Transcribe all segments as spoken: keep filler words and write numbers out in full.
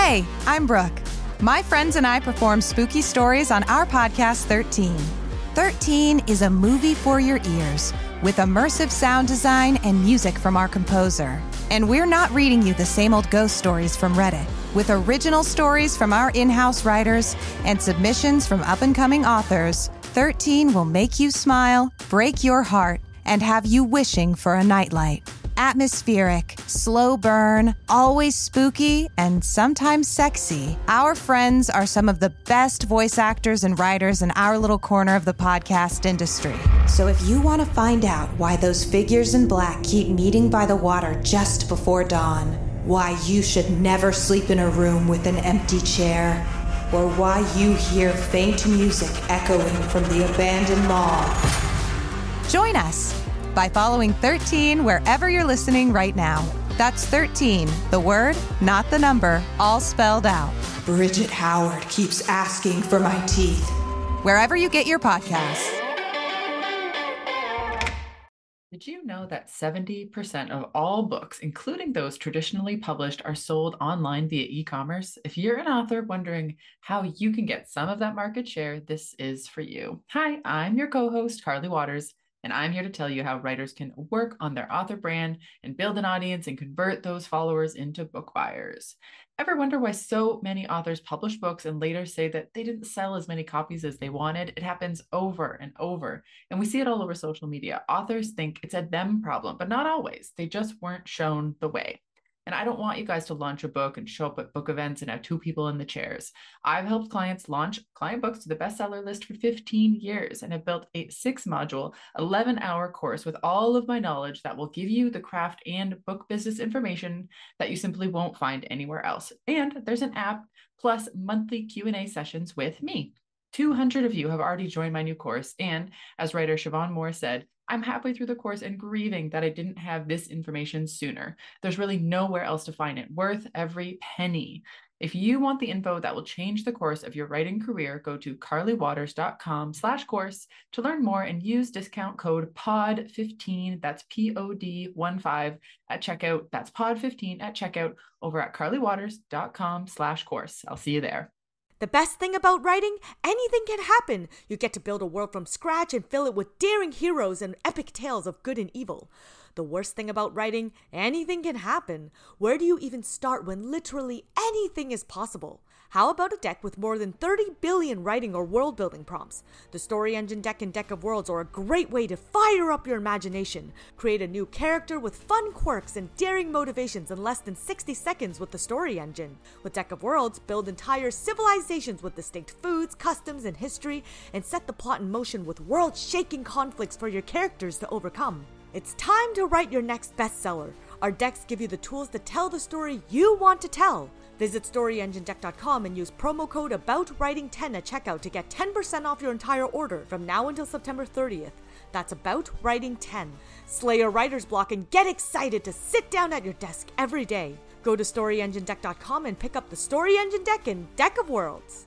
Hey, I'm Brooke. My friends and I perform spooky stories on our podcast, thirteen. thirteen is a movie for your ears with immersive sound design and music from our composer. And we're not reading you the same old ghost stories from Reddit. With original stories from our in-house writers and submissions from up-and-coming authors, thirteen will make you smile, break your heart, and have you wishing for a nightlight. Atmospheric, slow burn, always spooky, and sometimes sexy. Our friends are some of the best voice actors and writers in our little corner of the podcast industry. So if you want to find out why those figures in black keep meeting by the water just before dawn, why you should never sleep in a room with an empty chair, or why you hear faint music echoing from the abandoned mall, join us by following thirteen wherever you're listening right now. That's thirteen, the word, not the number, all spelled out. Bridget Howard keeps asking for my teeth. Wherever you get your podcasts. Did you know that seventy percent of all books, including those traditionally published, are sold online via e-commerce? If you're an author wondering how you can get some of that market share, this is for you. Hi, I'm your co-host, Carly Waters, and I'm here to tell you how writers can work on their author brand and build an audience and convert those followers into book buyers. Ever wonder why so many authors publish books and later say that they didn't sell as many copies as they wanted? It happens over and over, and we see it all over social media. Authors think it's a them problem, but not always. They just weren't shown the way. And I don't want you guys to launch a book and show up at book events and have two people in the chairs. I've helped clients launch client books to the bestseller list for fifteen years and have built a six module, eleven hour course with all of my knowledge that will give you the craft and book business information that you simply won't find anywhere else. And there's an app plus monthly Q and A sessions with me. two hundred of you have already joined my new course. And as writer Siobhan Moore said, I'm halfway through the course and grieving that I didn't have this information sooner. There's really nowhere else to find it, worth every penny. If you want the info that will change the course of your writing career, go to carlywaters.com slash course to learn more and use discount code P O D fifteen, that's P O D one five at checkout. That's P O D fifteen at checkout over at carlywaters.com slash course. I'll see you there. The best thing about writing, anything can happen. You get to build a world from scratch and fill it with daring heroes and epic tales of good and evil. The worst thing about writing, anything can happen. Where do you even start when literally anything is possible? How about a deck with more than thirty billion writing or world-building prompts? The Story Engine deck and Deck of Worlds are a great way to fire up your imagination. Create a new character with fun quirks and daring motivations in less than sixty seconds with the Story Engine. With Deck of Worlds, build entire civilizations with distinct foods, customs, and history, and set the plot in motion with world-shaking conflicts for your characters to overcome. It's time to write your next bestseller. Our decks give you the tools to tell the story you want to tell. Visit story engine deck dot com and use promo code about writing ten at checkout to get ten percent off your entire order from now until September thirtieth. That's about writing ten. Slay your writer's block and get excited to sit down at your desk every day. Go to story engine deck dot com and pick up the Story Engine deck and Deck of Worlds.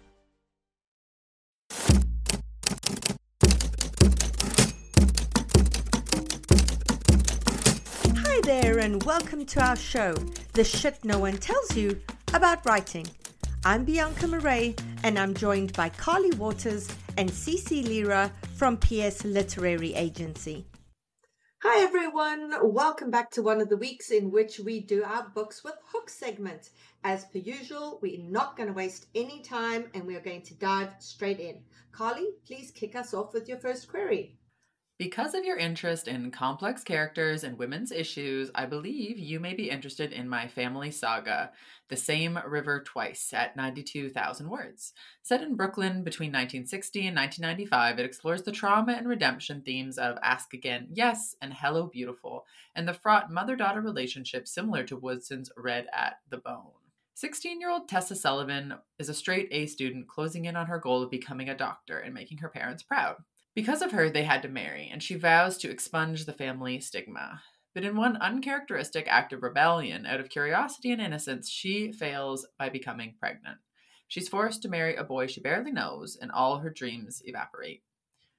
Hi there and welcome to our show, The Shit No One Tells You About Writing. I'm Bianca Murray and I'm joined by Carly Waters and Cece Lira from P S Literary Agency. Hi everyone, welcome back to one of the weeks in which we do our Books with Hooks segment. As per usual, we're not going to waste any time and we're going to dive straight in. Carly, please kick us off with your first query. Because of your interest in complex characters and women's issues, I believe you may be interested in my family saga, The Same River Twice, at ninety-two thousand words. Set in Brooklyn between nineteen sixty and nineteen ninety-five, it explores the trauma and redemption themes of Ask Again, Yes, and Hello Beautiful, and the fraught mother-daughter relationship similar to Woodson's Red at the Bone. sixteen-year-old Tessa Sullivan is a straight A student closing in on her goal of becoming a doctor and making her parents proud. Because of her, they had to marry, and she vows to expunge the family stigma. But in one uncharacteristic act of rebellion, out of curiosity and innocence, she fails by becoming pregnant. She's forced to marry a boy she barely knows, and all her dreams evaporate.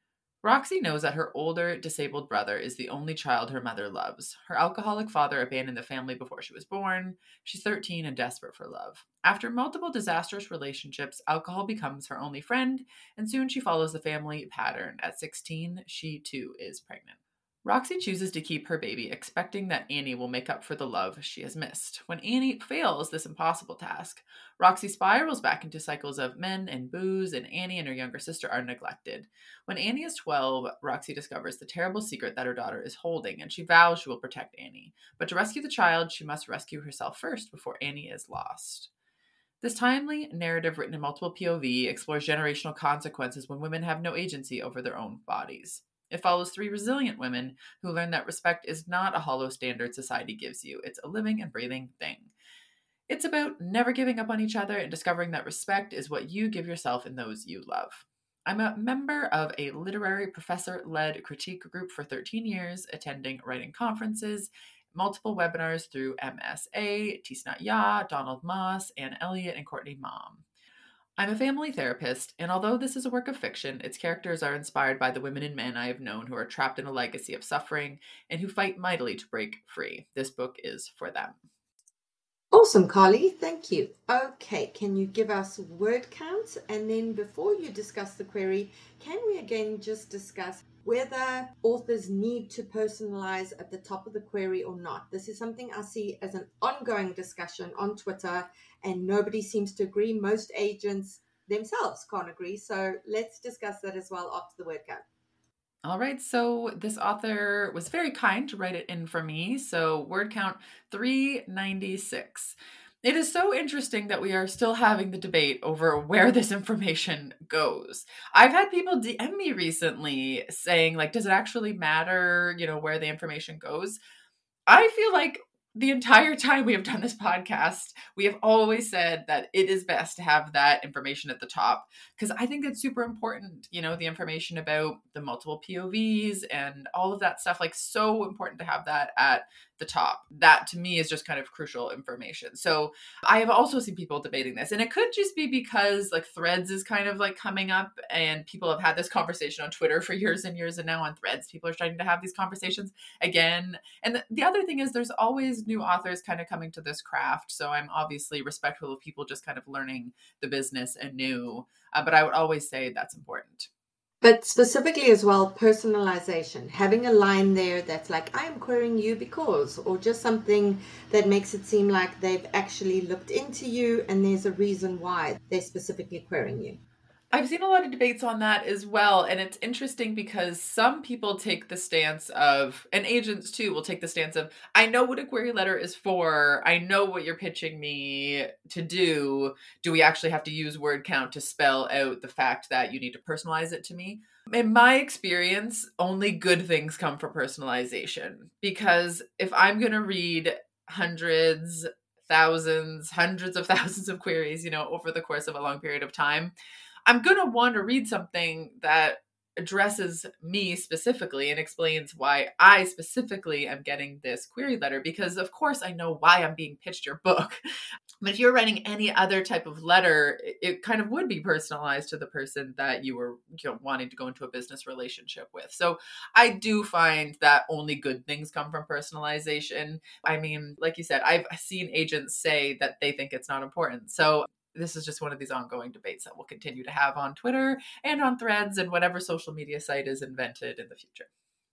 Roxy knows that her older, disabled brother is the only child her mother loves. Her alcoholic father abandoned the family before she was born. She's thirteen and desperate for love. After multiple disastrous relationships, alcohol becomes her only friend, and soon she follows the family pattern. At sixteen, she too is pregnant. Roxy chooses to keep her baby, expecting that Annie will make up for the love she has missed. When Annie fails this impossible task, Roxy spirals back into cycles of men and booze, and Annie and her younger sister are neglected. When Annie is twelve, Roxy discovers the terrible secret that her daughter is holding, and she vows she will protect Annie. But to rescue the child, she must rescue herself first before Annie is lost. This timely narrative, written in multiple P O V, explores generational consequences when women have no agency over their own bodies. It follows three resilient women who learn that respect is not a hollow standard society gives you. It's a living and breathing thing. It's about never giving up on each other and discovering that respect is what you give yourself and those you love. I'm a member of a literary professor-led critique group for thirteen years, attending writing conferences, multiple webinars through M S A, Tisnat Ya, Donald Moss, Anne Elliott, and Courtney Mom. I'm a family therapist, and although this is a work of fiction, its characters are inspired by the women and men I have known who are trapped in a legacy of suffering and who fight mightily to break free. This book is for them. Awesome, Carly. Thank you. Okay, can you give us word counts? And then before you discuss the query, can we again just discuss whether authors need to personalize at the top of the query or not? This is something I see as an ongoing discussion on Twitter, and nobody seems to agree. Most agents themselves can't agree. So let's discuss that as well after the word count. All right, so this author was very kind to write it in for me. So word count three ninety-six. It is so interesting that we are still having the debate over where this information goes. I've had people D M me recently saying, like, does it actually matter, you know, where the information goes? I feel like the entire time we have done this podcast, we have always said that it is best to have that information at the top, because I think it's super important, you know, the information about the multiple P O Vs and all of that stuff, like so important to have that at the top. That to me is just kind of crucial information. So I have also seen people debating this, and it could just be because like Threads is kind of like coming up and people have had this conversation on Twitter for years and years, and now on Threads, people are starting to have these conversations again. And the, the other thing is there's always new authors kind of coming to this craft. So I'm obviously respectful of people just kind of learning the business anew. Uh, but I would always say that's important. But specifically as well, personalization, having a line there that's like, I am querying you because, or just something that makes it seem like they've actually looked into you and there's a reason why they're specifically querying you. I've seen a lot of debates on that as well. And it's interesting because some people take the stance of, and agents too will take the stance of, I know what a query letter is for. I know what you're pitching me to do. Do we actually have to use word count to spell out the fact that you need to personalize it to me? In my experience, only good things come from personalization. Because if I'm going to read hundreds, thousands, hundreds of thousands of queries, you know, over the course of a long period of time, I'm going to want to read something that addresses me specifically and explains why I specifically am getting this query letter, because of course I know why I'm being pitched your book. But if you're writing any other type of letter, it kind of would be personalized to the person that you were, you know, wanting to go into a business relationship with. So I do find that only good things come from personalization. I mean, like you said, I've seen agents say that they think it's not important. So this is just one of these ongoing debates that we'll continue to have on Twitter and on Threads and whatever social media site is invented in the future.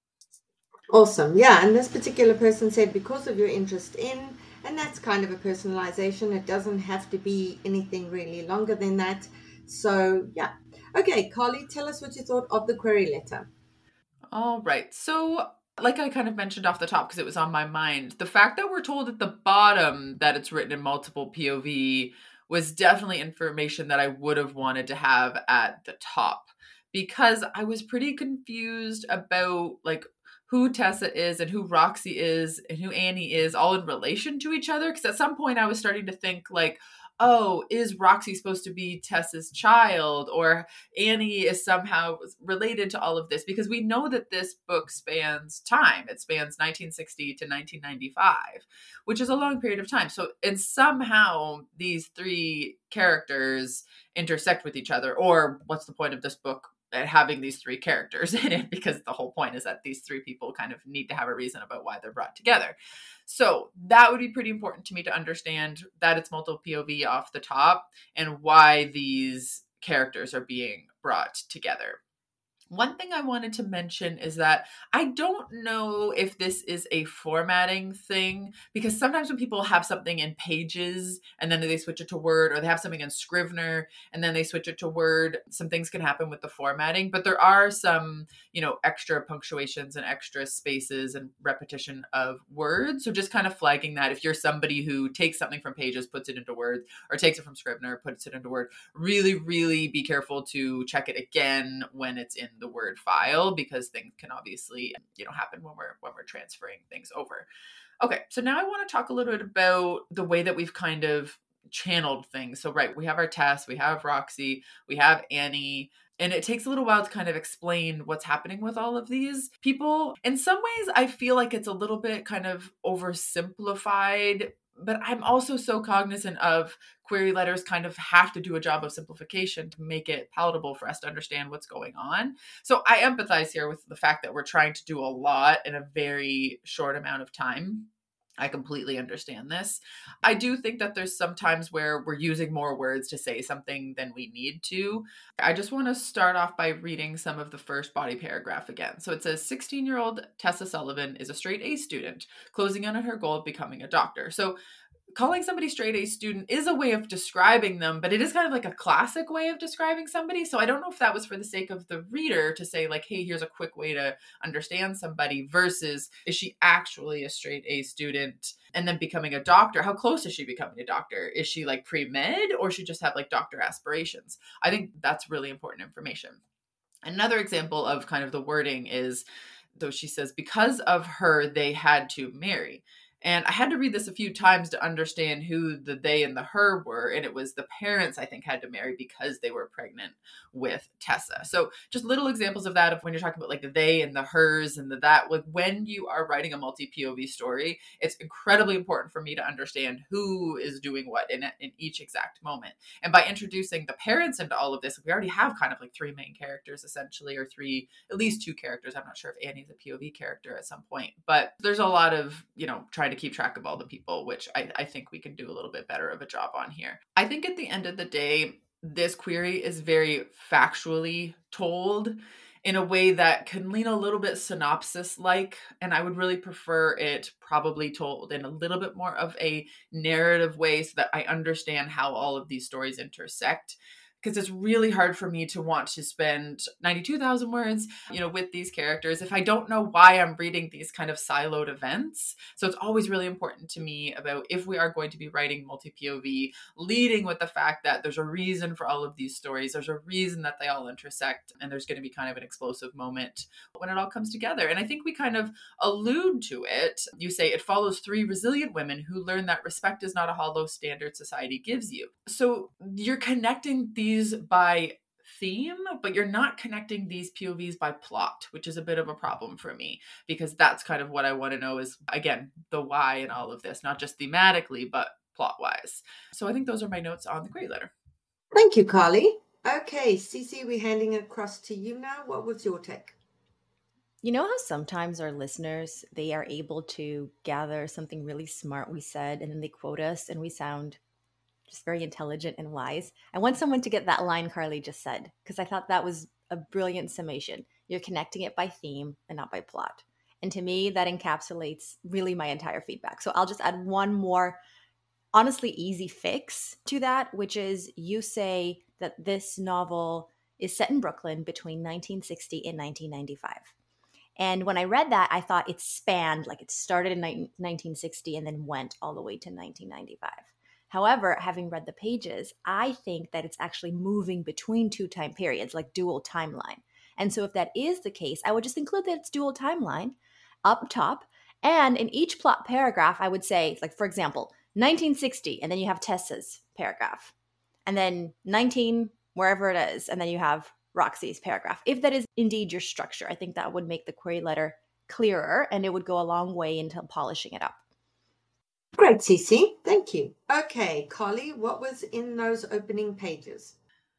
Awesome. Yeah. And this particular person said, because of your interest in, and that's kind of a personalization. It doesn't have to be anything really longer than that. So yeah. Okay, Carly, tell us what you thought of the query letter. All right. So like I kind of mentioned off the top, because it was on my mind, the fact that we're told at the bottom that it's written in multiple P O V was definitely information that I would have wanted to have at the top, because I was pretty confused about like who Tessa is and who Roxy is and who Annie is all in relation to each other. Because at some point I was starting to think like, oh, is Roxy supposed to be Tessa's child, or Annie is somehow related to all of this? Because we know that this book spans time. It spans nineteen sixty to nineteen ninety-five, which is a long period of time. So, and somehow these three characters intersect with each other, or what's the point of this book at having these three characters in it, because the whole point is that these three people kind of need to have a reason about why they're brought together. So that would be pretty important to me to understand that it's multiple P O V off the top and why these characters are being brought together. One thing I wanted to mention is that I don't know if this is a formatting thing, because sometimes when people have something in Pages and then they switch it to Word, or they have something in Scrivener and then they switch it to Word, some things can happen with the formatting, but there are some, you know, extra punctuations and extra spaces and repetition of words. So just kind of flagging that if you're somebody who takes something from Pages, puts it into Word, or takes it from Scrivener, puts it into Word, really, really be careful to check it again when it's in the Word file, because things can obviously, you know, happen when we're when we're transferring things over. Okay, so now I want to talk a little bit about the way that we've kind of channeled things. So right, we have our Tess, we have Roxy, we have Annie, and it takes a little while to kind of explain what's happening with all of these people. In some ways, I feel like it's a little bit kind of oversimplified, but I'm also so cognizant of query letters kind of have to do a job of simplification to make it palatable for us to understand what's going on. So I empathize here with the fact that we're trying to do a lot in a very short amount of time. I completely understand this. I do think that there's some times where we're using more words to say something than we need to. I just want to start off by reading some of the first body paragraph again. So it says, sixteen-year-old Tessa Sullivan is a straight A student, closing in on her goal of becoming a doctor. So calling somebody straight A student is a way of describing them, but it is kind of like a classic way of describing somebody. So I don't know if that was for the sake of the reader to say like, hey, here's a quick way to understand somebody, versus is she actually a straight A student and then becoming a doctor? How close is she becoming a doctor? Is she like pre-med, or she just have like doctor aspirations? I think that's really important information. Another example of kind of the wording is, though she says, because of her, they had to marry. And I had to read this a few times to understand who the they and the her were. And it was the parents, I think, had to marry because they were pregnant with Tessa. So just little examples of that, of when you're talking about like the they and the hers and the that. Like when you are writing a multi-P O V story, it's incredibly important for me to understand who is doing what in, in each exact moment. And by introducing the parents into all of this, we already have kind of like three main characters essentially, or three, at least two characters. I'm not sure if Annie's a P O V character at some point, but there's a lot of, you know, trying to keep track of all the people, which I, I think we can do a little bit better of a job on here. I think at the end of the day, this query is very factually told in a way that can lean a little bit synopsis-like, and I would really prefer it probably told in a little bit more of a narrative way so that I understand how all of these stories intersect. Because it's really hard for me to want to spend ninety-two thousand words, you know, with these characters if I don't know why I'm reading these kind of siloed events. So it's always really important to me about, if we are going to be writing multi-P O V, leading with the fact that there's a reason for all of these stories. There's a reason that they all intersect, and there's going to be kind of an explosive moment when it all comes together. And I think we kind of allude to it. You say it follows three resilient women who learn that respect is not a hollow standard society gives you. So you're connecting these by theme, but you're not connecting these P O Vs by plot, which is a bit of a problem for me, because that's kind of what I want to know is, again, the why in all of this, not just thematically, but plot-wise. So I think those are my notes on the query letter. Thank you, Carly. Okay, Cece, we're handing it across to you now. What was your take? You know how sometimes our listeners, they are able to gather something really smart we said, and then they quote us and we sound just very intelligent and wise. I want someone to get that line Carly just said, because I thought that was a brilliant summation. You're connecting it by theme and not by plot. And to me, that encapsulates really my entire feedback. So I'll just add one more, honestly, easy fix to that, which is you say that this novel is set in Brooklyn between nineteen sixty and nineteen ninety-five. And when I read that, I thought it spanned, like it started in nineteen sixty and then went all the way to nineteen ninety-five. However, having read the pages, I think that it's actually moving between two time periods, like dual timeline. And so if that is the case, I would just include that it's dual timeline up top. And in each plot paragraph, I would say, like, for example, nineteen sixty, and then you have Tessa's paragraph. And then nineteen, wherever it is, and then you have Roxy's paragraph. If that is indeed your structure, I think that would make the query letter clearer, and it would go a long way into polishing it up. Great, Cece. Thank you. Okay, Carly, what was in those opening pages?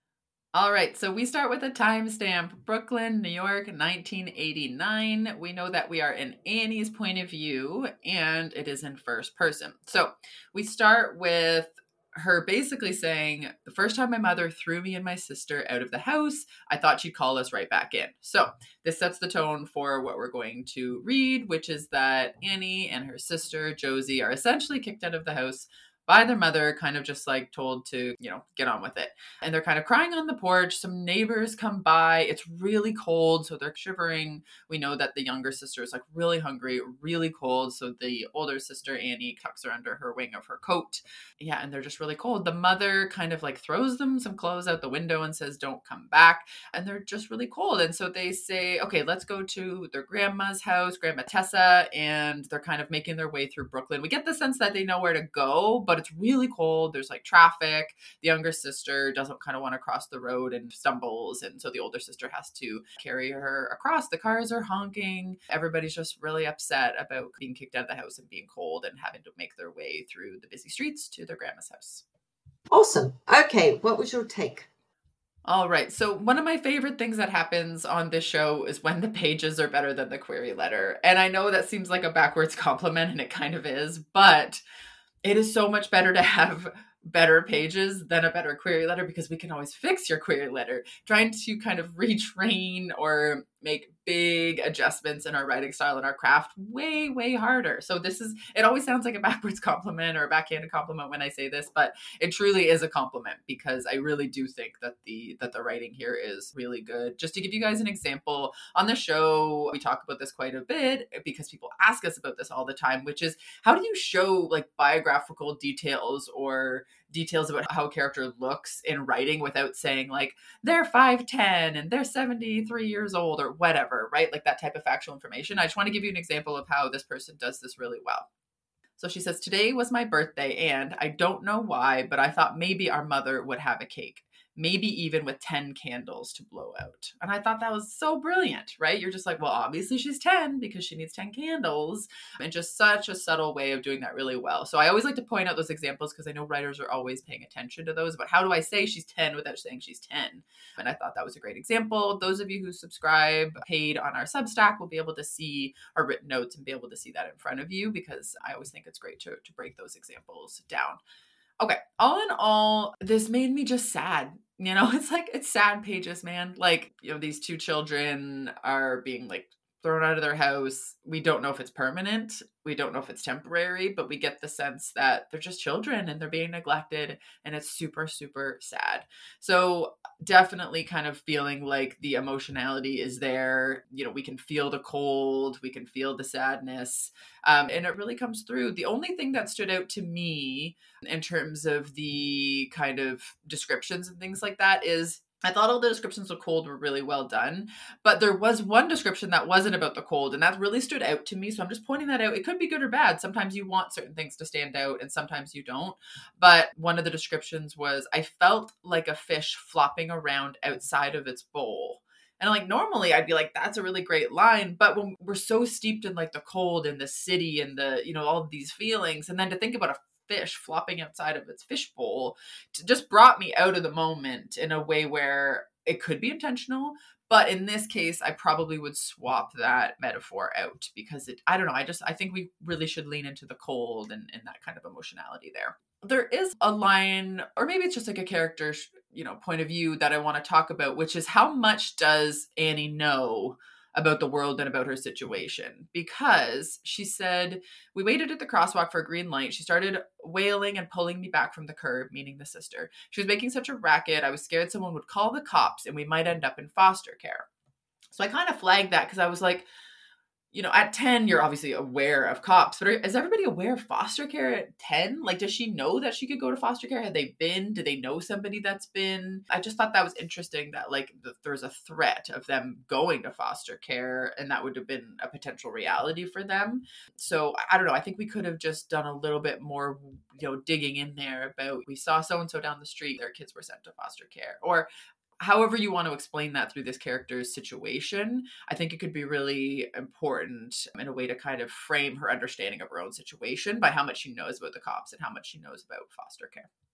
All right, so we start with a timestamp, Brooklyn, New York, nineteen eighty-nine. We know that we are in Annie's point of view, and it is in first person. So we start with her basically saying, the first time my mother threw me and my sister out of the house, I thought she'd call us right back in. So this sets the tone for what we're going to read, which is that Annie and her sister, Josie, are essentially kicked out of the house by their mother, kind of just like told to, you know, get on with it. And they're kind of crying on the porch. Some neighbors come by. It's really cold, so they're shivering. We know that the younger sister is like really hungry, really cold. So the older sister, Annie, tucks her under her wing of her coat. Yeah, and they're just really cold. The mother kind of like throws them some clothes out the window and says, don't come back. And they're just really cold. And so they say, okay, let's go to their grandma's house, Grandma Tessa. And they're kind of making their way through Brooklyn. We get the sense that they know where to go, but it's really cold. There's like traffic. The younger sister doesn't kind of want to cross the road and stumbles. And so the older sister has to carry her across. The cars are honking. Everybody's just really upset about being kicked out of the house and being cold and having to make their way through the busy streets to their grandma's house. Awesome. Okay, what was your take? All right. So one of my favorite things that happens on this show is when the pages are better than the query letter. And I know that seems like a backwards compliment, and it kind of is, but it is so much better to have better pages than a better query letter, because we can always fix your query letter. Trying to kind of retrain or make big adjustments in our writing style and our craft way, way harder. So this is, it always sounds like a backwards compliment or a backhanded compliment when I say this, but it truly is a compliment, because I really do think that the, that the writing here is really good. Just to give you guys an example, on the show, we talk about this quite a bit because people ask us about this all the time, which is, how do you show like biographical details or details about how a character looks in writing without saying like they're five ten and they're seventy-three years old or whatever, right? Like that type of factual information. I just want to give you an example of how this person does this really well. So she says, today was my birthday and I don't know why, but I thought maybe our mother would have a cake. Maybe even with ten candles to blow out. And I thought that was so brilliant, right? You're just like, well, obviously she's ten because she needs ten candles. And just such a subtle way of doing that really well. So I always like to point out those examples because I know writers are always paying attention to those. But how do I say she's ten without saying she's ten? And I thought that was a great example. Those of you who subscribe paid on our Substack will be able to see our written notes and be able to see that in front of you, because I always think it's great to, to break those examples down. Okay, all in all, this made me just sad. You know, it's like, it's sad pages, man. Like, you know, these two children are being like thrown out of their house. We don't know if it's permanent. We don't know if it's temporary, but we get the sense that they're just children and they're being neglected, and it's super, super sad. So definitely kind of feeling like the emotionality is there. You know, we can feel the cold, we can feel the sadness, um, and it really comes through. The only thing that stood out to me in terms of the kind of descriptions and things like that is, I thought all the descriptions of cold were really well done, but there was one description that wasn't about the cold, and that really stood out to me. So I'm just pointing that out. It could be good or bad. Sometimes you want certain things to stand out and sometimes you don't. But one of the descriptions was, I felt like a fish flopping around outside of its bowl. And like, normally I'd be like, that's a really great line. But when we're so steeped in like the cold and the city and the, you know, all of these feelings, and then to think about a fish flopping outside of its fish bowl just brought me out of the moment in a way where it could be intentional. But in this case, I probably would swap that metaphor out, because it, I don't know. I just, I think we really should lean into the cold and, and that kind of emotionality there. There is a line, or maybe it's just like a character, you know, point of view that I want to talk about, which is, how much does Annie know about the world and about her situation? Because she said, we waited at the crosswalk for a green light. She started wailing and pulling me back from the curb, meaning the sister. She was making such a racket. I was scared someone would call the cops and we might end up in foster care. So I kind of flagged that because I was like, you know, at ten, you're obviously aware of cops, but are, is everybody aware of foster care at ten? Like, does she know that she could go to foster care? Had they been? Do they know somebody that's been? I just thought that was interesting that like the, there's a threat of them going to foster care, and that would have been a potential reality for them. So I don't know. I think we could have just done a little bit more, you know, digging in there about, we saw so-and-so down the street, their kids were sent to foster care, or however you want to explain that through this character's situation. I think it could be really important in a way to kind of frame her understanding of her own situation by how much she knows about the cops and how much she knows about foster care.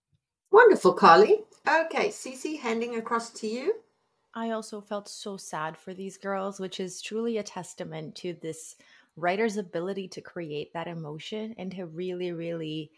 Wonderful, Carly. Okay, Cece, handing across to you. I also felt so sad for these girls, which is truly a testament to this writer's ability to create that emotion and to really, really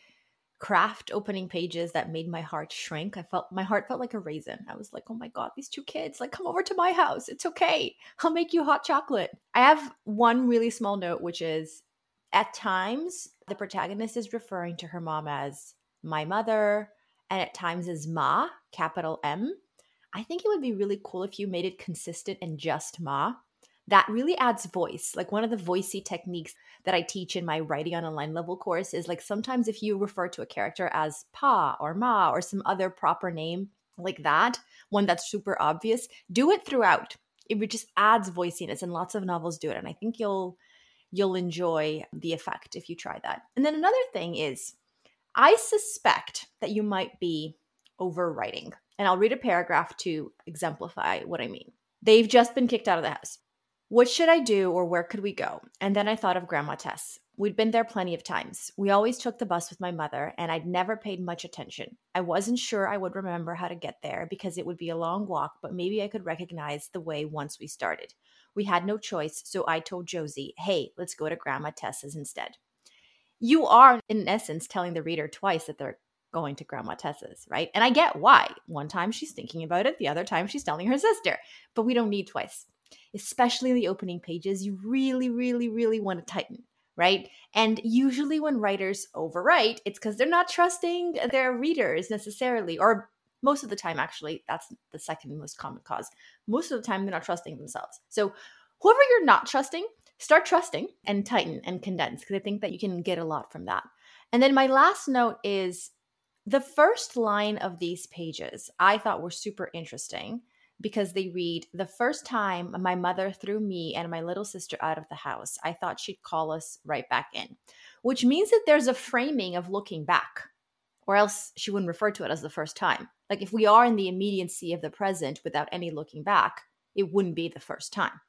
craft opening pages that made my heart shrink. I felt my heart felt like a raisin. I was like, oh my God, these two kids, like, come over to my house. It's okay. I'll make you hot chocolate. I have one really small note, which is at times the protagonist is referring to her mom as my mother, and at times as Ma, capital M. I think it would be really cool if you made it consistent and just Ma. That really adds voice. Like one of the voicey techniques that I teach in my Writing on a Line level course is like sometimes if you refer to a character as Pa or Ma or some other proper name like that, one that's super obvious, do it throughout. It just adds voiciness, and lots of novels do it. And I think you'll you'll enjoy the effect if you try that. And then another thing is, I suspect that you might be overwriting. And I'll read a paragraph to exemplify what I mean. They've just been kicked out of the house. What should I do, or where could we go? And then I thought of Grandma Tess. We'd been there plenty of times. We always took the bus with my mother, and I'd never paid much attention. I wasn't sure I would remember how to get there because it would be a long walk, but maybe I could recognize the way once we started. We had no choice, so I told Josie, hey, let's go to Grandma Tess's instead. You are, in essence, telling the reader twice that they're going to Grandma Tess's, right? And I get why. One time she's thinking about it, the other time she's telling her sister, but we don't need twice. Especially in the opening pages, you really, really, really want to tighten, right? And usually when writers overwrite, it's because they're not trusting their readers necessarily, or most of the time, actually, that's the second most common cause. Most of the time, they're not trusting themselves. So whoever you're not trusting, start trusting and tighten and condense, because I think that you can get a lot from that. And then my last note is the first line of these pages I thought were super interesting, because they read, the first time my mother threw me and my little sister out of the house, I thought she'd call us right back in, which means that there's a framing of looking back, or else she wouldn't refer to it as the first time. Like if we are in the immediacy of the present without any looking back, it wouldn't be the first time.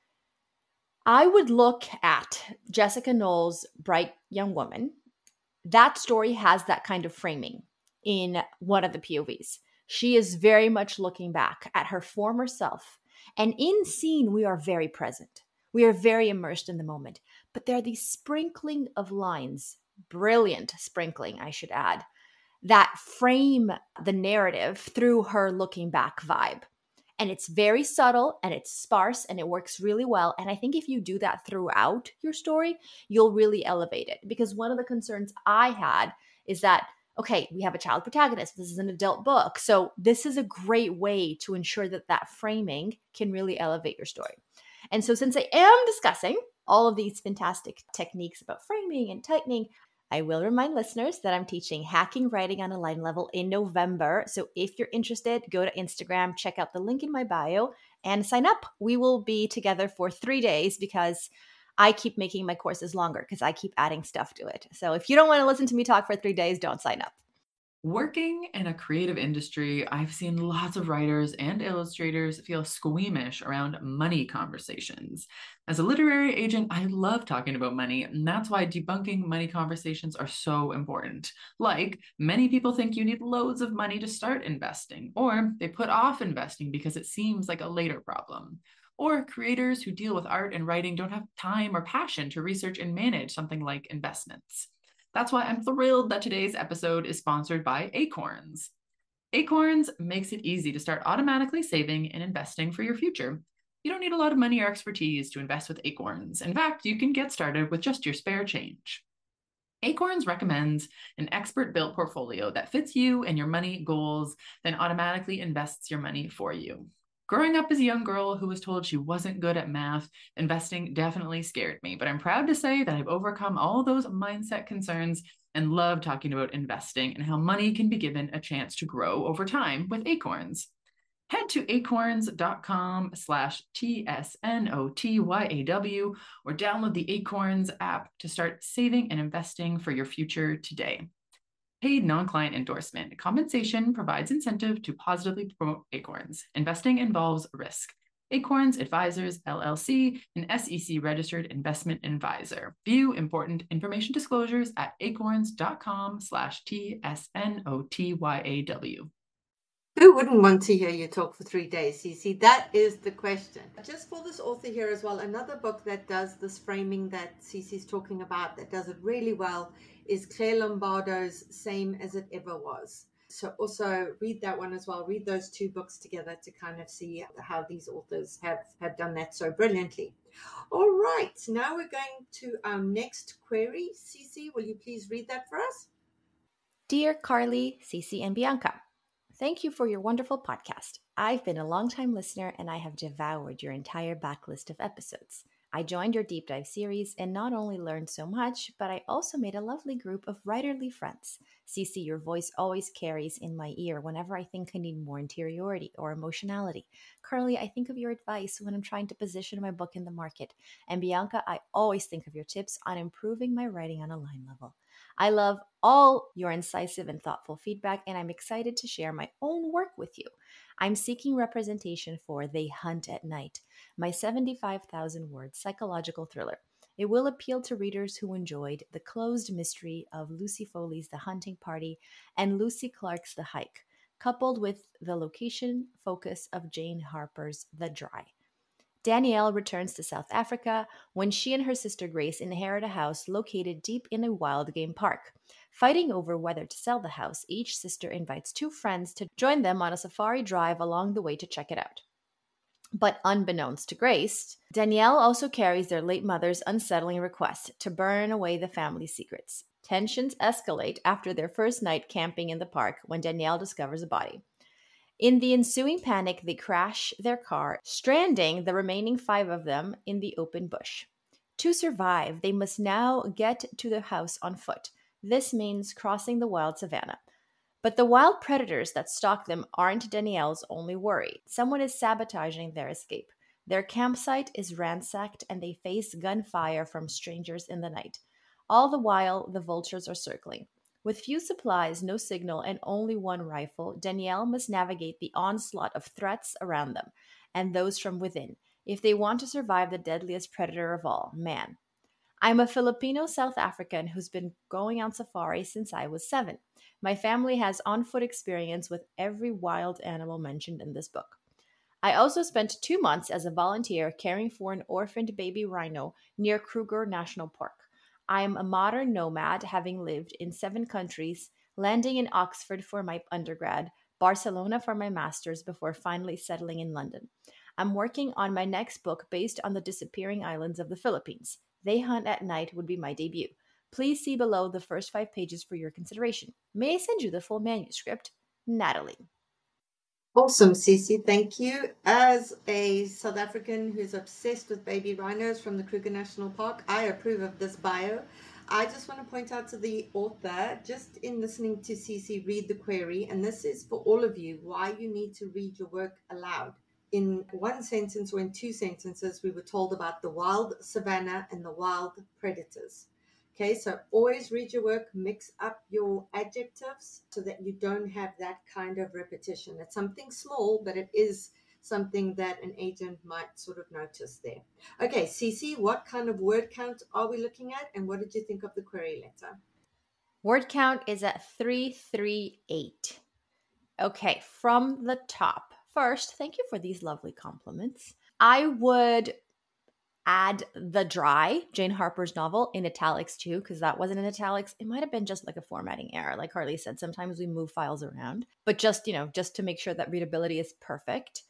I would look at Jessica Knoll's Bright Young Woman. That story has that kind of framing in one of the P O Vs. She is very much looking back at her former self. And in scene, we are very present. We are very immersed in the moment. But there are these sprinkling of lines, brilliant sprinkling, I should add, that frame the narrative through her looking back vibe. And it's very subtle and it's sparse and it works really well. And I think if you do that throughout your story, you'll really elevate it. Because one of the concerns I had is that, okay, we have a child protagonist. This is an adult book. So this is a great way to ensure that that framing can really elevate your story. And so since I am discussing all of these fantastic techniques about framing and tightening, I will remind listeners that I'm teaching Hacking Writing on a Line level in November. So if you're interested, go to Instagram, check out the link in my bio, and sign up. We will be together for three days because I keep making my courses longer because I keep adding stuff to it. So if you don't want to listen to me talk for three days, don't sign up. Working in a creative industry, I've seen lots of writers and illustrators feel squeamish around money conversations. As a literary agent, I love talking about money, and that's why debunking money conversations are so important. Like, many people think you need loads of money to start investing, or they put off investing because it seems like a later problem. Or creators who deal with art and writing don't have time or passion to research and manage something like investments. That's why I'm thrilled that today's episode is sponsored by Acorns. Acorns makes it easy to start automatically saving and investing for your future. You don't need a lot of money or expertise to invest with Acorns. In fact, you can get started with just your spare change. Acorns recommends an expert-built portfolio that fits you and your money goals, then automatically invests your money for you. Growing up as a young girl who was told she wasn't good at math, investing definitely scared me, but I'm proud to say that I've overcome all those mindset concerns and love talking about investing and how money can be given a chance to grow over time with Acorns. Head to acorns.com slash T-S-N-O-T-Y-A-W or download the Acorns app to start saving and investing for your future today. Paid non-client endorsement. Compensation provides incentive to positively promote Acorns. Investing involves risk. Acorns Advisors, L L C, an S E C-registered investment advisor. View important information disclosures at acorns.com slash T-S-N-O-T-Y-A-W. Who wouldn't want to hear you talk for three days, Cece? That is the question. Just for this author here as well, another book that does this framing that Cece's talking about, that does it really well, is Claire Lombardo's Same as It Ever Was. So also read that one as well. Read those two books together to kind of see how these authors have, have done that so brilliantly. All right, now we're going to our next query. Cece, will you please read that for us? Dear Carly, Cece, and Bianca, thank you for your wonderful podcast. I've been a longtime listener and I have devoured your entire backlist of episodes. I joined your deep dive series and not only learned so much, but I also made a lovely group of writerly friends. Cece, your voice always carries in my ear whenever I think I need more interiority or emotionality. Carly, I think of your advice when I'm trying to position my book in the market. And Bianca, I always think of your tips on improving my writing on a line level. I love all your incisive and thoughtful feedback, and I'm excited to share my own work with you. I'm seeking representation for They Hunt at Night, my seventy-five thousand word psychological thriller. It will appeal to readers who enjoyed the closed mystery of Lucy Foley's The Hunting Party and Lucy Clark's The Hike, coupled with the location focus of Jane Harper's The Dry. Danielle returns to South Africa when she and her sister Grace inherit a house located deep in a wild game park. Fighting over whether to sell the house, each sister invites two friends to join them on a safari drive along the way to check it out. But unbeknownst to Grace, Danielle also carries their late mother's unsettling request to burn away the family's secrets. Tensions escalate after their first night camping in the park when Danielle discovers a body. In the ensuing panic, they crash their car, stranding the remaining five of them in the open bush. To survive, they must now get to the house on foot. This means crossing the wild savanna. But the wild predators that stalk them aren't Danielle's only worry. Someone is sabotaging their escape. Their campsite is ransacked and they face gunfire from strangers in the night. All the while, the vultures are circling. With few supplies, no signal, and only one rifle, Danielle must navigate the onslaught of threats around them and those from within if they want to survive the deadliest predator of all, man. I'm a Filipino South African who's been going on safari since I was seven. My family has on-foot experience with every wild animal mentioned in this book. I also spent two months as a volunteer caring for an orphaned baby rhino near Kruger National Park. I am a modern nomad, having lived in seven countries, landing in Oxford for my undergrad, Barcelona for my master's, before finally settling in London. I'm working on my next book based on the disappearing islands of the Philippines. They Hunt at Night would be my debut. Please see below the first five pages for your consideration. May I send you the full manuscript? Natalie. Awesome, Cece. Thank you. As a South African who's obsessed with baby rhinos from the Kruger National Park, I approve of this bio. I just want to point out to the author, just in listening to Cece read the query, and this is for all of you, why you need to read your work aloud. In one sentence or in two sentences, we were told about the wild savanna and the wild predators. Okay, so always read your work, mix up your adjectives so that you don't have that kind of repetition. It's something small, but it is something that an agent might sort of notice there. Okay, Cece, what kind of word count are we looking at, and what did you think of the query letter? Word count is at three three eight. Okay, from the top. First, thank you for these lovely compliments. I would add The Dry, Jane Harper's novel, in italics too, because that wasn't in italics. It might have been just like a formatting error. Like Harley said, sometimes we move files around, but just, you know, just to make sure that readability is perfect.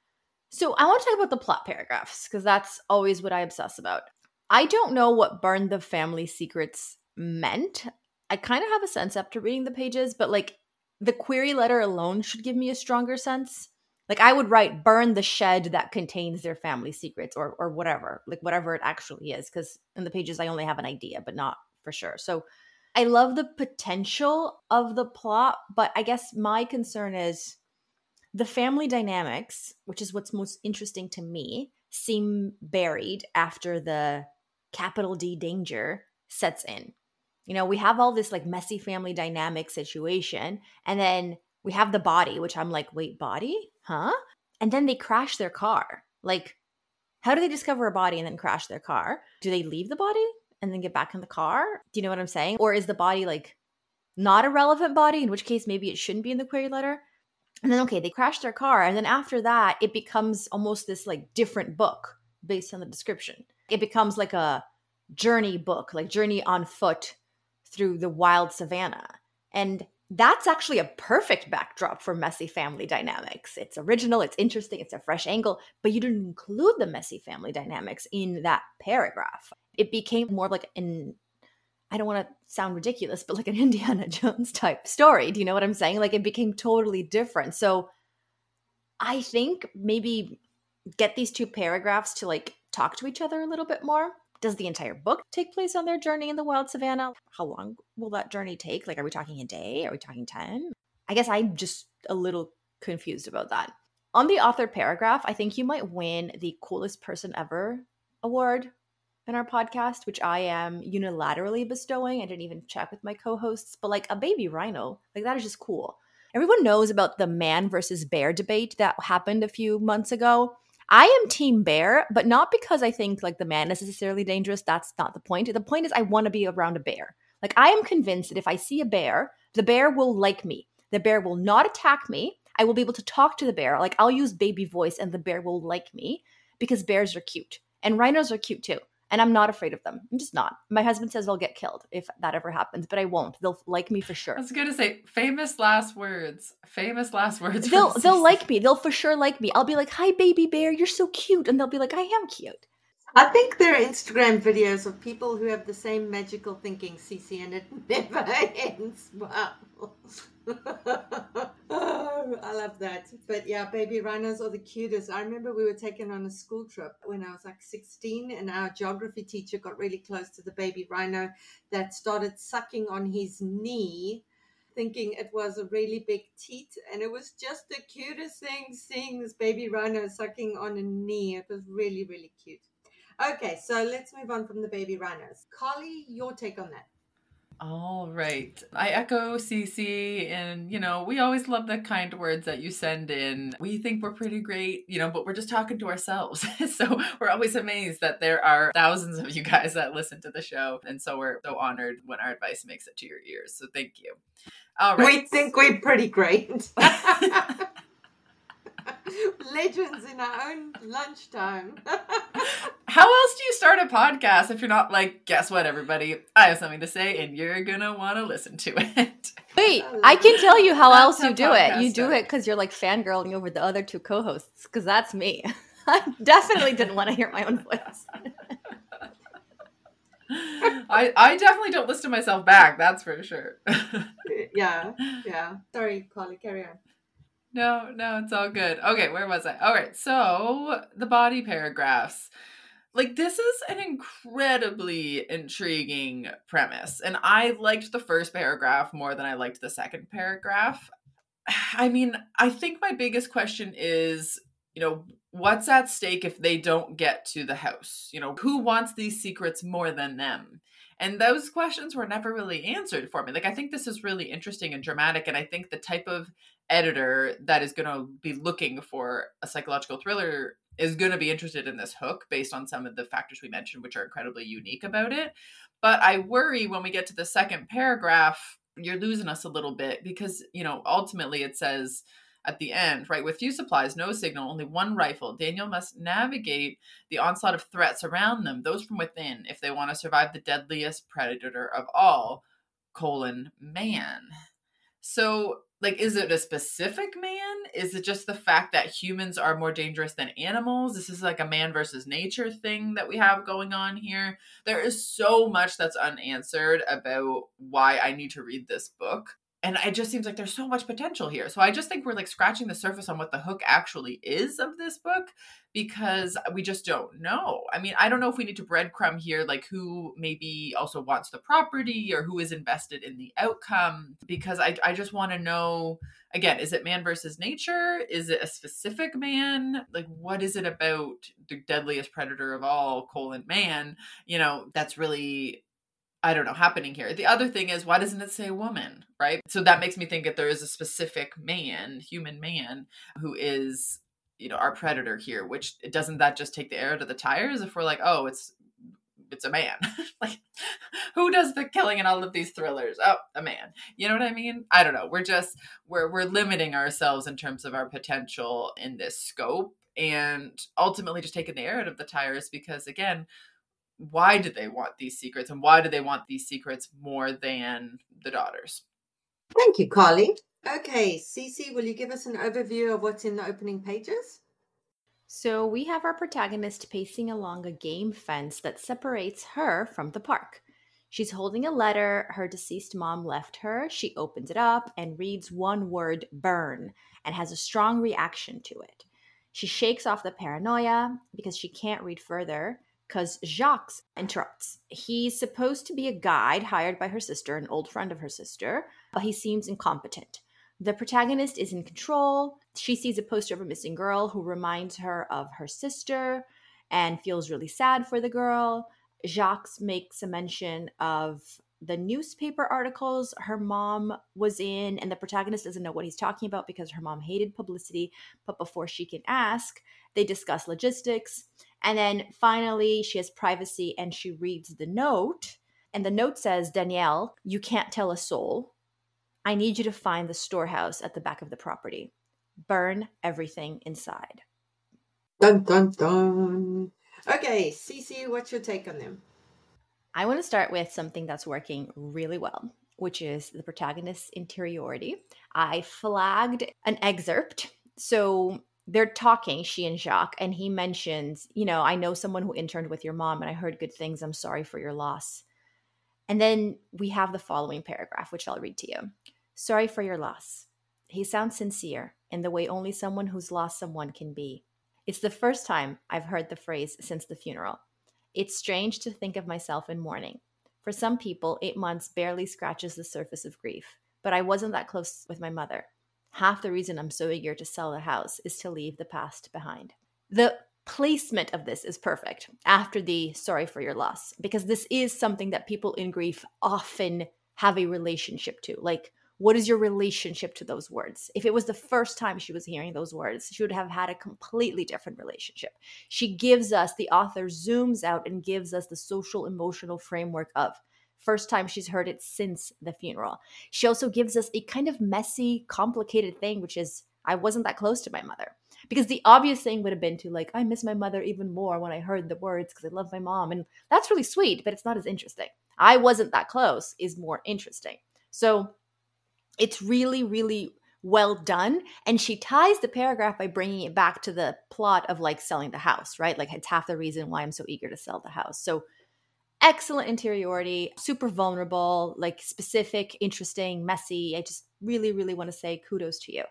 So I want to talk about the plot paragraphs, because that's always what I obsess about. I don't know what burn the family secrets meant. I kind of have a sense after reading the pages, but like the query letter alone should give me a stronger sense. Like I would write burn the shed that contains their family secrets, or or whatever, like whatever it actually is. Because in the pages, I only have an idea, but not for sure. So I love the potential of the plot, but I guess my concern is the family dynamics, which is what's most interesting to me, seem buried after the capital D danger sets in. You know, we have all this like messy family dynamic situation, and then we have the body, which I'm like, wait, body? Huh? And then they crash their car. Like, how do they discover a body and then crash their car? Do they leave the body and then get back in the car? Do you know what I'm saying? Or is the body like not a relevant body, in which case maybe it shouldn't be in the query letter? And then, okay, they crash their car. And then after that, it becomes almost this like different book based on the description. It becomes like a journey book, like journey on foot through the wild savannah. And that's actually a perfect backdrop for messy family dynamics. It's original, it's interesting, it's a fresh angle, but you didn't include the messy family dynamics in that paragraph. It became more like an, I don't want to sound ridiculous, but like an Indiana Jones type story. Do you know what I'm saying? Like it became totally different. So I think maybe get these two paragraphs to like talk to each other a little bit more. Does the entire book take place on their journey in the wild savannah? How long will that journey take? Like, are we talking a day? Are we talking ten? I guess I'm just a little confused about that. On the author paragraph, I think you might win the coolest person ever award in our podcast, which I am unilaterally bestowing. I didn't even check with my co-hosts, but like a baby rhino, like that is just cool. Everyone knows about the man versus bear debate that happened a few months ago. I am team bear, but not because I think like the man is necessarily dangerous. That's not the point. The point is I want to be around a bear. Like I am convinced that if I see a bear, the bear will like me. The bear will not attack me. I will be able to talk to the bear. Like I'll use baby voice and the bear will like me because bears are cute. And rhinos are cute too. And I'm not afraid of them. I'm just not. My husband says I'll get killed if that ever happens, but I won't. They'll like me for sure. I was going to say famous last words. Famous last words. They'll they'll like me. They'll for sure like me. I'll be like, "Hi, baby bear. You're so cute." And they'll be like, "I am cute." I think there are Instagram videos of people who have the same magical thinking, Cece, and it never ends well. Oh, I love that. But yeah, baby rhinos are the cutest. I remember we were taken on a school trip when I was like sixteen, and our geography teacher got really close to the baby rhino that started sucking on his knee, thinking it was a really big teat, and it was just the cutest thing seeing this baby rhino sucking on a knee. It was really, really cute. Okay, so let's move on from the baby rhinos. Carly, your take on that. All right. I echo Cece, and, you know, we always love the kind words that you send in. We think we're pretty great, you know, but we're just talking to ourselves. So we're always amazed that there are thousands of you guys that listen to the show. And so we're so honored when our advice makes it to your ears. So thank you. All right. We think we're pretty great. Legends in our own lunchtime. How else do you start a podcast if you're not like, guess what, everybody? I have something to say and you're going to want to listen to it. Wait, I can tell you how That's else you how do it. You podcasts do start. it because you're like fangirling over the other two co-hosts, because that's me. I definitely didn't want to hear my own voice. I, I definitely don't listen to myself back, that's for sure. Yeah, yeah. Sorry, Carly, carry on. No, no, it's all good. Okay, where was I? All right, so the body paragraphs. Like, this is an incredibly intriguing premise. And I liked the first paragraph more than I liked the second paragraph. I mean, I think my biggest question is, you know, what's at stake if they don't get to the house? You know, who wants these secrets more than them? And those questions were never really answered for me. Like, I think this is really interesting and dramatic. And I think the type of editor that is going to be looking for a psychological thriller is going to be interested in this hook based on some of the factors we mentioned, which are incredibly unique about it. But I worry when we get to the second paragraph, you're losing us a little bit because, you know, ultimately it says at the end, right, with few supplies, no signal, only one rifle, Daniel must navigate the onslaught of threats around them, those from within, if they want to survive the deadliest predator of all, colon, man. So, like, is it a specific man? Is it just the fact that humans are more dangerous than animals? This is like a man versus nature thing that we have going on here. There is so much that's unanswered about why I need to read this book. And it just seems like there's so much potential here. So I just think we're like scratching the surface on what the hook actually is of this book because we just don't know. I mean, I don't know if we need to breadcrumb here, like who maybe also wants the property or who is invested in the outcome, because I, I just want to know, again, is it man versus nature? Is it a specific man? Like, what is it about the deadliest predator of all, colon, man, you know, that's really, I don't know, happening here. The other thing is, why doesn't it say woman, right? So that makes me think that there is a specific man, human man, who is you know, our predator here, which doesn't that just take the air out of the tires if we're like, oh, it's it's a man. Like, who does the killing in all of these thrillers? Oh, a man. You know what I mean? I don't know. We're just, we're, we're limiting ourselves in terms of our potential in this scope, and ultimately just taking the air out of the tires because, again, why do they want these secrets, and why do they want these secrets more than the daughters? Thank you, Carly. Okay, Cece, will you give us an overview of what's in the opening pages? So we have our protagonist pacing along a game fence that separates her from the park. She's holding a letter her deceased mom left her. She opens it up and reads one word, burn, and has a strong reaction to it. She shakes off the paranoia because she can't read further because Jacques interrupts. He's supposed to be a guide hired by her sister, an old friend of her sister, but he seems incompetent. The protagonist is in control. She sees a poster of a missing girl who reminds her of her sister and feels really sad for the girl. Jacques makes a mention of the newspaper articles her mom was in, and the protagonist doesn't know what he's talking about because her mom hated publicity. But before she can ask, they discuss logistics. And then finally, she has privacy and she reads the note. And the note says, Danielle, you can't tell a soul. I need you to find the storehouse at the back of the property. Burn everything inside. Dun, dun, dun. Okay, Cece, what's your take on them? I want to start with something that's working really well, which is the protagonist's interiority. I flagged an excerpt. So they're talking, she and Jacques, and he mentions, you know, I know someone who interned with your mom and I heard good things. I'm sorry for your loss. And then we have the following paragraph, which I'll read to you. Sorry for your loss. He sounds sincere in the way only someone who's lost someone can be. It's the first time I've heard the phrase since the funeral. It's strange to think of myself in mourning. For some people, eight months barely scratches the surface of grief, but I wasn't that close with my mother. Half the reason I'm so eager to sell the house is to leave the past behind. The placement of this is perfect after the sorry for your loss, because this is something that people in grief often have a relationship to. Like, what is your relationship to those words? If it was the first time she was hearing those words, she would have had a completely different relationship. She gives us, the author zooms out and gives us the social emotional framework of first time she's heard it since the funeral. She also gives us a kind of messy, complicated thing, which is, I wasn't that close to my mother. Because the obvious thing would have been to like, I miss my mother even more when I heard the words because I love my mom. And that's really sweet, but it's not as interesting. I wasn't that close is more interesting. So it's really, really well done. And she ties the paragraph by bringing it back to the plot of like selling the house, right? Like it's half the reason why I'm so eager to sell the house. So excellent interiority, super vulnerable, like specific, interesting, messy. I just really, really want to say kudos to you.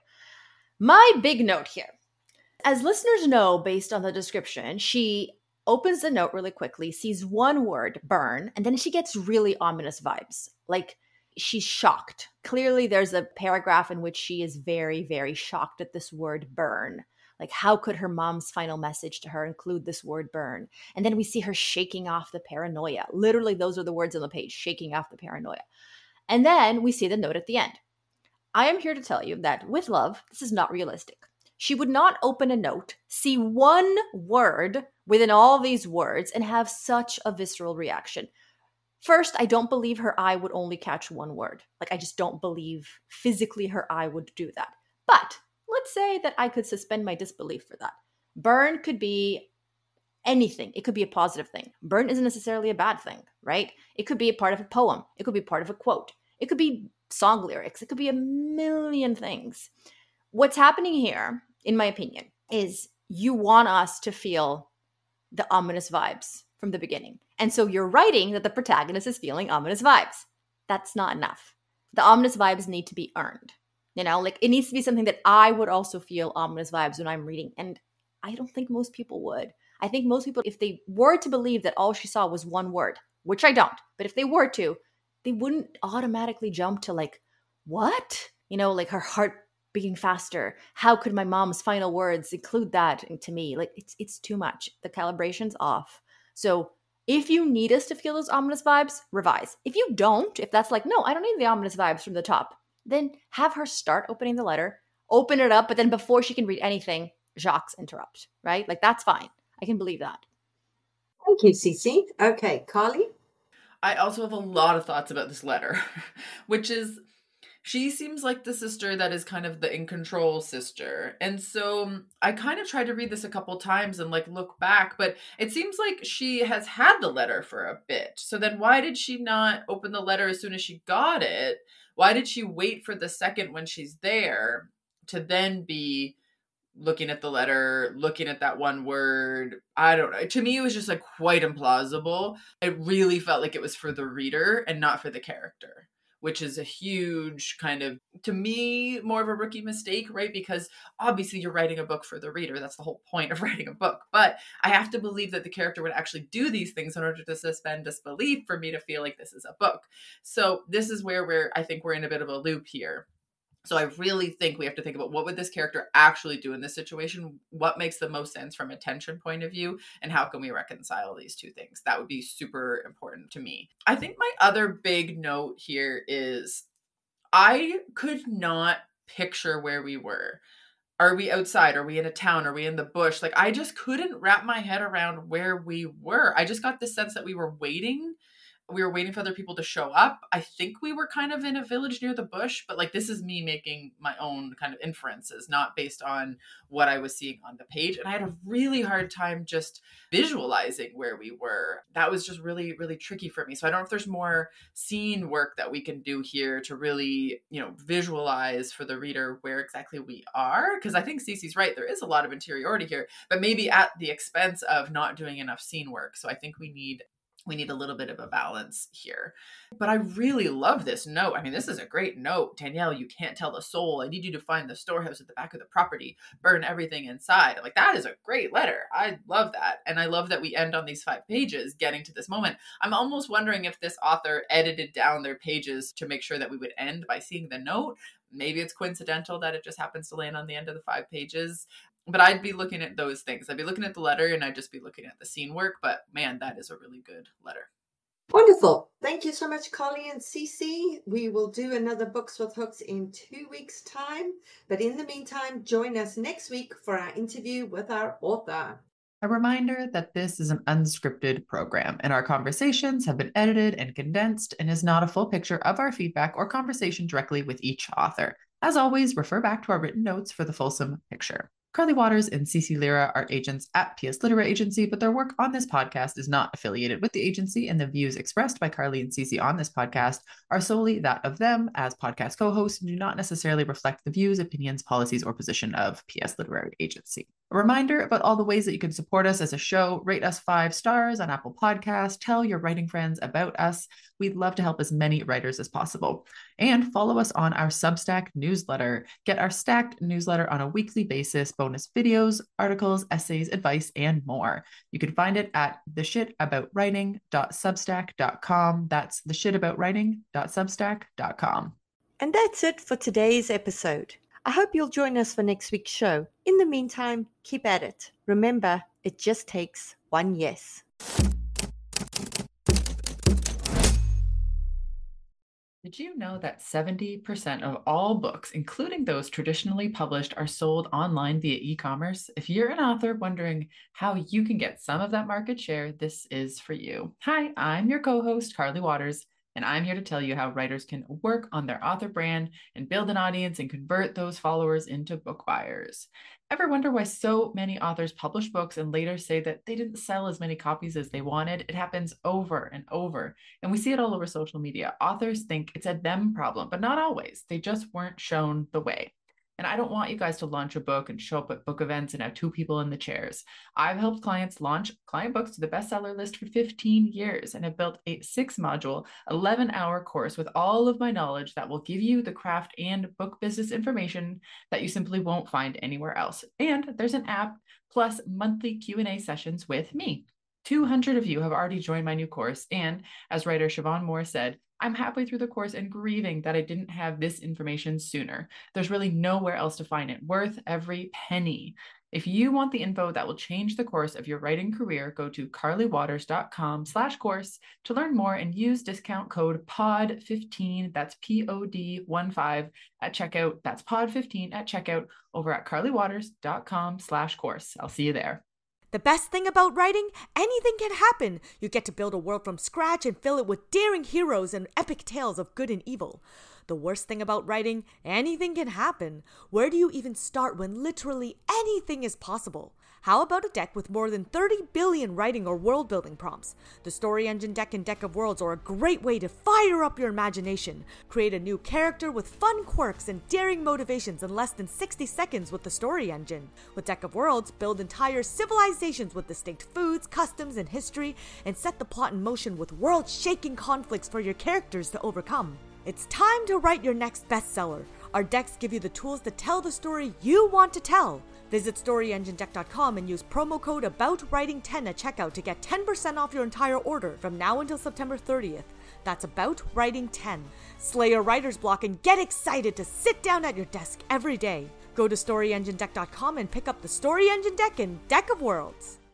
My big note here. As listeners know, based on the description, she opens the note really quickly, sees one word, burn, and then she gets really ominous vibes. Like she's shocked. Clearly, there's a paragraph in which she is very, very shocked at this word burn. Like, how could her mom's final message to her include this word burn? And then we see her shaking off the paranoia. Literally, those are the words on the page, shaking off the paranoia. And then we see the note at the end. I am here to tell you that with love, this is not realistic. She would not open a note, see one word within all these words, and have such a visceral reaction. First, I don't believe her eye would only catch one word. Like, I just don't believe physically her eye would do that. But let's say that I could suspend my disbelief for that. Burn could be anything. It could be a positive thing. Burn isn't necessarily a bad thing, right? It could be a part of a poem. It could be part of a quote. It could be song lyrics. It could be a million things. What's happening here, in my opinion, is you want us to feel the ominous vibes from the beginning. And so you're writing that the protagonist is feeling ominous vibes. That's not enough. The ominous vibes need to be earned. You know, like it needs to be something that I would also feel ominous vibes when I'm reading. And I don't think most people would. I think most people, if they were to believe that all she saw was one word, which I don't, but if they were to, they wouldn't automatically jump to like, what? You know, like her heart beating faster. How could my mom's final words include that to me? Like it's it's too much. The calibration's off. So if you need us to feel those ominous vibes, revise. If you don't, if that's like, no, I don't need the ominous vibes from the top, then have her start opening the letter, open it up, but then before she can read anything, Jacques interrupt, right? Like, that's fine. I can believe that. Thank you, Cece. Okay, Carly? I also have a lot of thoughts about this letter, which is, she seems like the sister that is kind of the in control sister. And so I kind of tried to read this a couple times and like look back, but it seems like she has had the letter for a bit. So then why did she not open the letter as soon as she got it? Why did she wait for the second when she's there to then be looking at the letter, looking at that one word? I don't know. To me, it was just like quite implausible. It really felt like it was for the reader and not for the character, which is a huge kind of, to me, more of a rookie mistake, right? Because obviously you're writing a book for the reader. That's the whole point of writing a book. But I have to believe that the character would actually do these things in order to suspend disbelief for me to feel like this is a book. So this is where we're, I think we're in a bit of a loop here. So I really think we have to think about what would this character actually do in this situation? What makes the most sense from a tension point of view? And how can we reconcile these two things? That would be super important to me. I think my other big note here is I could not picture where we were. Are we outside? Are we in a town? Are we in the bush? Like, I just couldn't wrap my head around where we were. I just got the sense that we were waiting. We were waiting for other people to show up. I think we were kind of in a village near the bush, but like, this is me making my own kind of inferences, not based on what I was seeing on the page. And I had a really hard time just visualizing where we were. That was just really, really tricky for me. So I don't know if there's more scene work that we can do here to really, you know, visualize for the reader where exactly we are. Cause I think Cece's right. There is a lot of interiority here, but maybe at the expense of not doing enough scene work. So I think we need We need a little bit of a balance here. But I really love this note. I mean, this is a great note. Danielle, you can't tell the soul. I need you to find the storehouse at the back of the property. Burn everything inside. I'm like, that is a great letter. I love that. And I love that we end on these five pages getting to this moment. I'm almost wondering if this author edited down their pages to make sure that we would end by seeing the note. Maybe it's coincidental that it just happens to land on the end of the five pages. But I'd be looking at those things. I'd be looking at the letter and I'd just be looking at the scene work. But man, that is a really good letter. Wonderful. Thank you so much, Carly and Cece. We will do another Books with Hooks in two weeks' time. But in the meantime, join us next week for our interview with our author. A reminder that this is an unscripted program and our conversations have been edited and condensed and is not a full picture of our feedback or conversation directly with each author. As always, refer back to our written notes for the fulsome picture. Carly Waters and Cece Lira are agents at P S Literary Agency, but their work on this podcast is not affiliated with the agency, and the views expressed by Carly and Cece on this podcast are solely that of them as podcast co-hosts and do not necessarily reflect the views, opinions, policies, or position of P S Literary Agency. A reminder about all the ways that you can support us as a show: rate us five stars on Apple Podcasts, tell your writing friends about us. We'd love to help as many writers as possible. And follow us on our Substack newsletter. Get our stacked newsletter on a weekly basis, bonus videos, articles, essays, advice, and more. You can find it at the shit about writing dot substack dot com. That's the shit about writing dot substack dot com. And that's it for today's episode. I hope you'll join us for next week's show. In the meantime, keep at it. Remember, it just takes one yes. Did you know that seventy percent of all books, including those traditionally published, are sold online via e-commerce? If you're an author wondering how you can get some of that market share, this is for you. Hi, I'm your co-host, Carly Waters, and I'm here to tell you how writers can work on their author brand and build an audience and convert those followers into book buyers. Ever wonder why so many authors publish books and later say that they didn't sell as many copies as they wanted? It happens over and over, and we see it all over social media. Authors think it's a them problem, but not always. They just weren't shown the way. And I don't want you guys to launch a book and show up at book events and have two people in the chairs. I've helped clients launch client books to the bestseller list for fifteen years and have built a six module, eleven hour course with all of my knowledge that will give you the craft and book business information that you simply won't find anywhere else. And there's an app plus monthly Q and A sessions with me. two hundred of you have already joined my new course. And as writer Siobhan Moore said, I'm halfway through the course and grieving that I didn't have this information sooner. There's really nowhere else to find it. Worth every penny. If you want the info that will change the course of your writing career, go to carlywaters.com slash course to learn more and use discount code P O D fifteen, that's P O D one five, at checkout. That's P O D fifteen at checkout over at carlywaters.com slash course. I'll see you there. The best thing about writing, anything can happen. You get to build a world from scratch and fill it with daring heroes and epic tales of good and evil. The worst thing about writing, anything can happen. Where do you even start when literally anything is possible? How about a deck with more than thirty billion writing or world building prompts? The Story Engine deck and Deck of Worlds are a great way to fire up your imagination. Create a new character with fun quirks and daring motivations in less than sixty seconds with the Story Engine. With Deck of Worlds, build entire civilizations with distinct foods, customs, and history, and set the plot in motion with world-shaking conflicts for your characters to overcome. It's time to write your next bestseller. Our decks give you the tools to tell the story you want to tell. Visit story engine deck dot com and use promo code about writing ten at checkout to get ten percent off your entire order from now until September thirtieth. That's about writing ten. Slay your writer's block and get excited to sit down at your desk every day. Go to story engine deck dot com and pick up the Story Engine deck and Deck of Worlds.